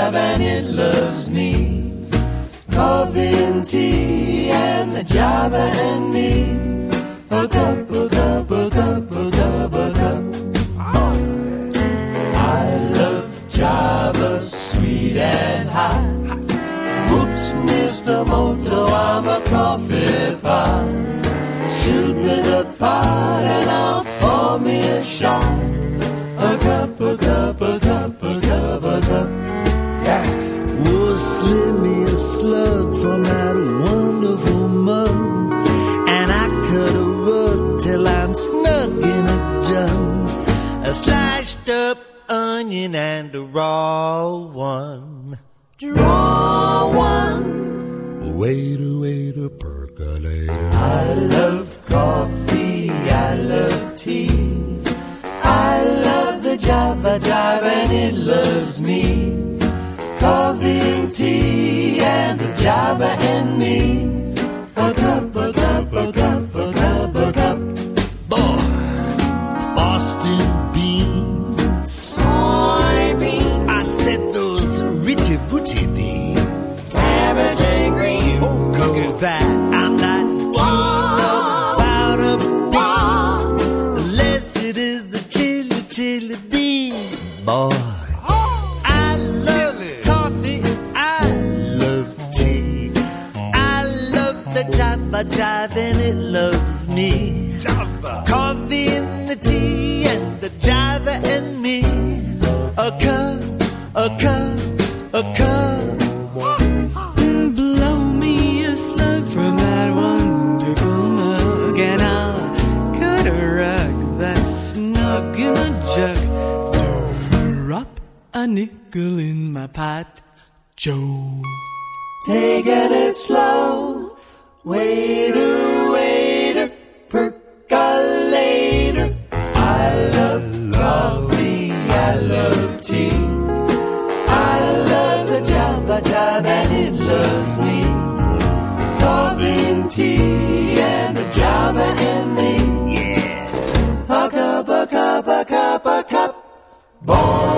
jive, and it loves me. Coffee and tea, and the Java and me. A cup, a cup, a cup, a cup, a cup. I love Java, sweet and high. Whoops, Mr. Moto, I'm a coffee pot. Shoot me the pot and I'll pour me a shot. A cup, a cup, a cup, a cup, a cup. Yeah. Oh, slip me a slug from that wonderful mug, and I cut a rug till I'm snug in a jug. A sliced up onion and a raw one. Draw one. Waiter, waiter, percolator. I love coffee, I love tea. I love the Java Jive, and it loves me. Coffee and tea, and the Java and me. A cup, a cup, a cup, a cup, a cup. Boy, Boston beans. Soybeans. I said those ritty-wooty beans. Cabbage green. You know that I'm not keen about a bean, unless it is the chili, chili bean. Boy, I love coffee, I love tea. I love the Java Jive, and it loves me. Java. Coffee and the tea, and the Java and me. A cup, a cup, a cup. Blow me a slug from that wonderful mug, and I'll cut a rug that's snug in a jug. Drop a nickel in my pot, Joe. Taking it slow. Waiter, waiter, percolator. I love coffee, I love tea. I love the Java Jive, and it loves me. Coffee and tea, and the Java and me. Yeah. A cup, a cup, a cup, a cup. Boy.